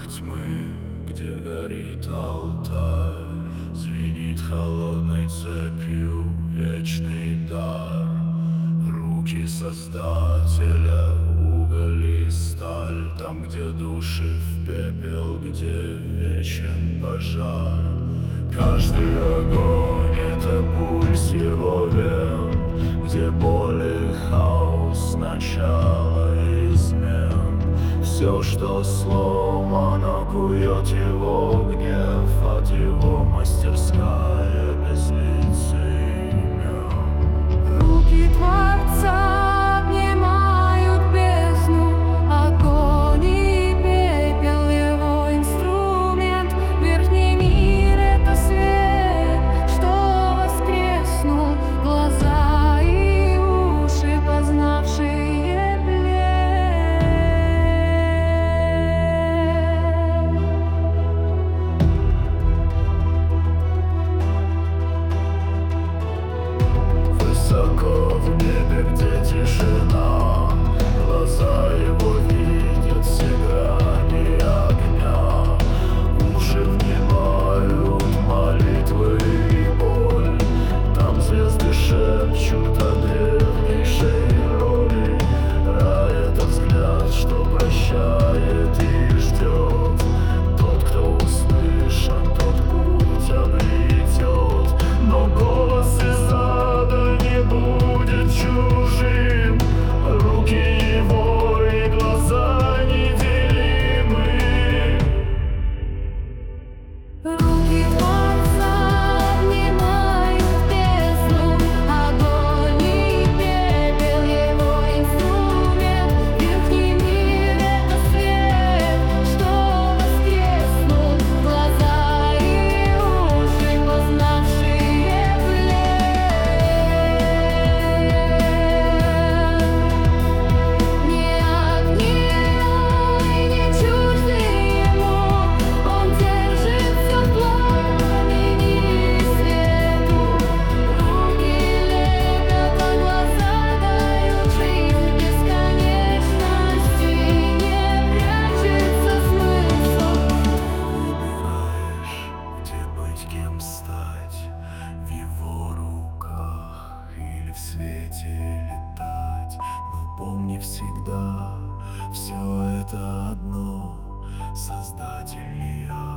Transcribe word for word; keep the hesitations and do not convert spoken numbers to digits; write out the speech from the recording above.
тьмы, где горит алтарь, звенит холодной цепью вечный дар. Руки Создателя, уголь и сталь, там, где души в пепел, где вечен пожар. Каждый огонь — это пульс его вен, где боль и хаос, начало измен. Все, что сломано, кует его гнев, от его мастерская без лиц и имен. Руки Творца обнимают бездну, огонь и пепел его инструмент. Верхний мир — это свет, что воскреснул, глаза и уши, познавшие плен. Высоко в небе, где тишина, глаза его видят все грани огня. Уши внимают молитвы и боль, там звезды шепчут о древнейшей роли. Рай — это взгляд, что прощает и ждет. Тот, кто услышан, тот путь обретет. Но голос из ада не будет чужим. Руки его и глаза неделимы. Руки Творца обнимают бездну, огонь и пепел его инструмент. Верхний мир — это свет, что воскреснул, глаза и уши, познавшие плен. Не огненно и не чужды ему, он держится в пламени и свету. Руки лепят, а глаза дают жизнь бесконечности, не прячется смысл. Выбираешь, где быть, кем стать, в его руках или в свете летать. Но помни всегда, все это одно, Создатель не я.